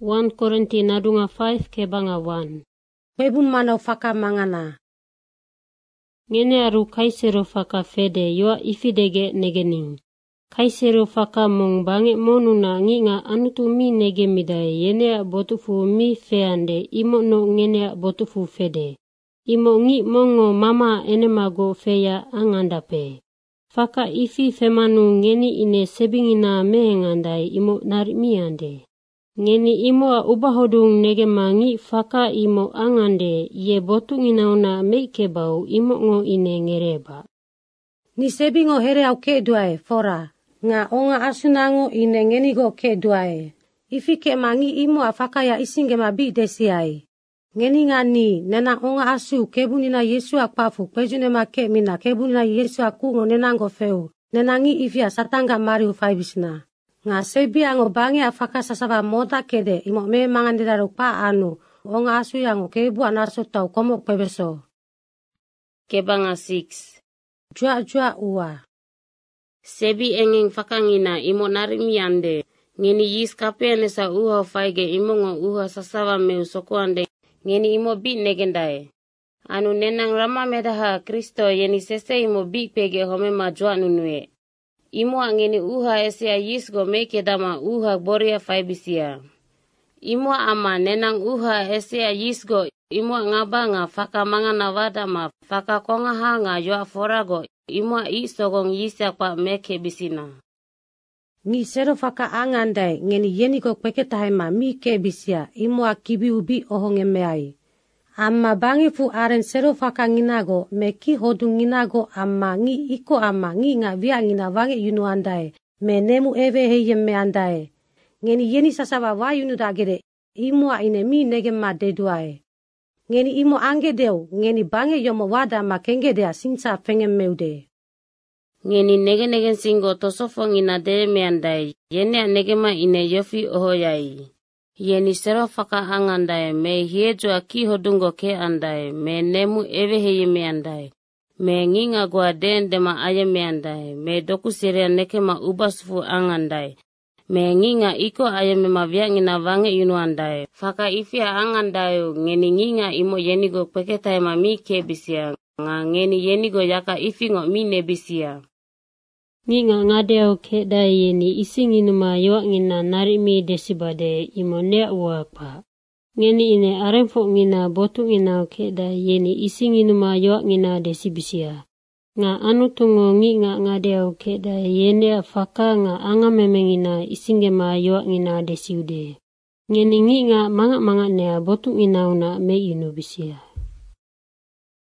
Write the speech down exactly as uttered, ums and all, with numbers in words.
First Korinti nadunga five kebanga one. Webun manau faka mangana. Ngene aru kaisero faka fede yoa ifidege negening. Kaisero faka mong bange monuna nginga anutu mi nege midai yenea botufu mi feande imo no ngenea botufu fede. Imo ngi mongo mama enemago feya angandape. Faka ifi femanu ngeni ine sebingina mehengandai imo narimiande. Ngeni imo a ubahodung nege mangi faka imo angande ye botung inauna meikebau imo ngo ine ngereba. Ni sebingo here au ke duae fora. Nga onga asunango ine ngeni go ke duae. Ifi ke mangi imo a faka ya isinge mabi desiai. Ngeni nga ni nena onga asu kebunina Yesu akpafu pejune make mina kebunina Yesu akungo nenango feu. Nenangi ifi a satanga mariu faibisna. Nga sebi ango bangi afaka sasaba mota kede imo me mangandira pa anu onga asu yango kebu anaso tau komok pebeso. Kebanga six. Jua jua ua. Sebi engeng fakangina imo narimiande. Ngeni yis kape nesa uha faige imo ngo uha sasaba meu sokuande. Ngeni imo bi negendae. Anu nenang rama medaha Kristo yeni sese imo bi pege home majua nunue. Imo ngeni uha esea yisgo meke dama uha boria faibisia. Imo ama nenang uha esea yisgo imo ngaba nga faka manga nawada ma faka konga hanga yoa forago imo isogong yisa pa meke bisina. Ni sero faka angandai ngeni yeniko kweke tahema mi ke bisia imo akibi ubi ohonge meai. Amma bangi fu aren sero faka nginago me ki hodu nginago amma ngi iko amma ngi nga via ngina wange yunu andai me nemu ewe heye me andai. Ngeni yeni sasaba wa yunu dagere imo a ine mi nege ma deduae. Ngeni imo ange deu ngeni bange yomo wada ma kenge dea sinsa fenge meude. Ngeni nege nege singo tosofo ngina de me andai yene nege ma ine yofi ohoyai. Yeni sero faka angandai me hiejua ki hodungo ke andai me nemu ewe heye me andai. Me nginga gua den dema aye me andai me doku siria neke ma ubasufu angandai. Me nginga iko aye me mavia ngina wange yunu andai. Faka ifia angandai ngeni nginga imo yenigo peketai ma mi ke bisia. Nga ngeni yenigo yaka ifingo mi nebisia. Nginga ngadeo ke da yeni isinginuma yoa ngina narimi desibade imo nea uapa. Ngeni ine aremfo ngina botu ngina ke da yeni isinginuma yoa ngina desibisia. Nga anu tungo nginga ngadeo ke da yene faka nga anga memengina isingema yoa ngina desiude. Ngeni nginga manga manga nea botu ngina una me inubisia.